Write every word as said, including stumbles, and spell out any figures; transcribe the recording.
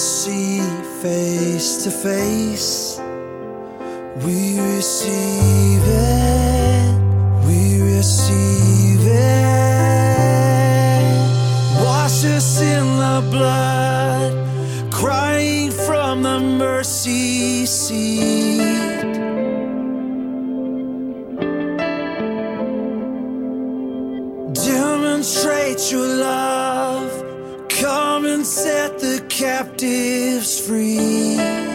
see face to face. We receive it, we receive it. Wash us in the blood, crying from the mercy seat. Demonstrate your love, come and set the captives free.